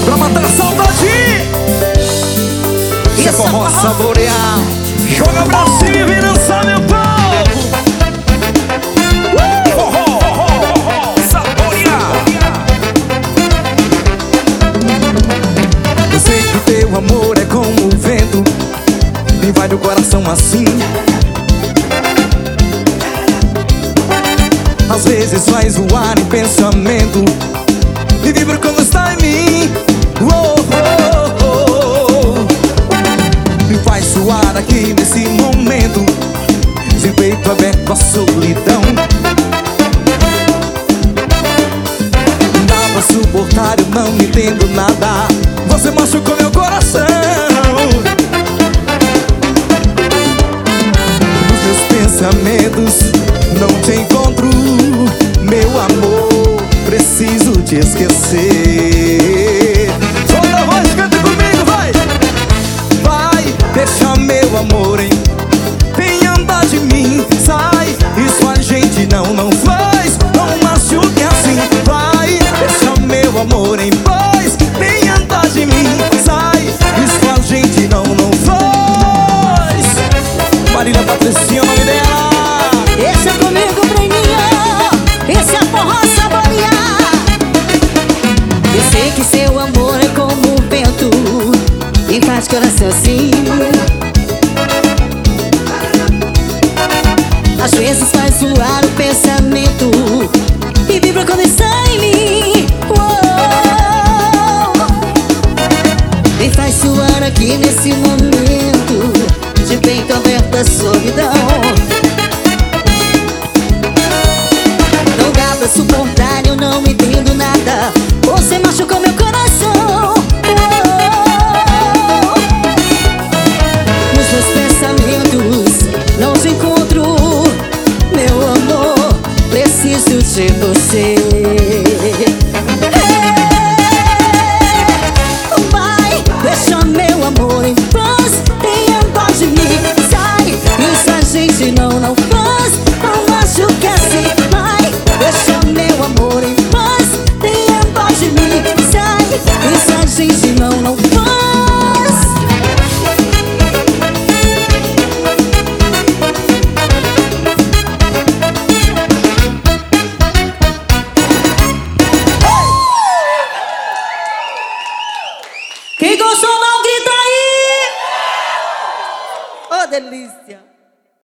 pra matar a saudade. Isso é forró saborear. Joga pra cima e vem dançar, meu povo. Forró, forró, saborear. Eu sei que teu amor é como o vento, invade o coração assim. Às vezes faz voar em pensamento e vibra quando está em mim. Oh, oh, oh. Me faz suar aqui nesse momento, sem peito aberto à solidão. Não dá pra suportar, eu não entendo nada. Você machucou meu coração. Nos meus pensamentos não te encontro, meu amor, preciso te esquecer. Solta a voz, canta comigo, vai! Vai, deixa meu amor, hein? Vem andar de mim, sai. Isso a gente não faz, não machuque assim. Vai, deixa meu amor em paz. Vem andar de mim, sai. Isso a gente não faz. Marília Patricinha, o nome dela. Deixa comigo, Breninho. Esse é forró saborear. Eu sei que seu amor é como um vento, e faz coração assim. Às vezes faz voar o pensamento e vibra quando está em mim. Me faz suar aqui nesse momento, de peito aberto à solidão. Não dá pra suportar, eu não entendo nada. Você machucou meu coração. Nos meus pensamentos não te encontro, meu amor, preciso de você.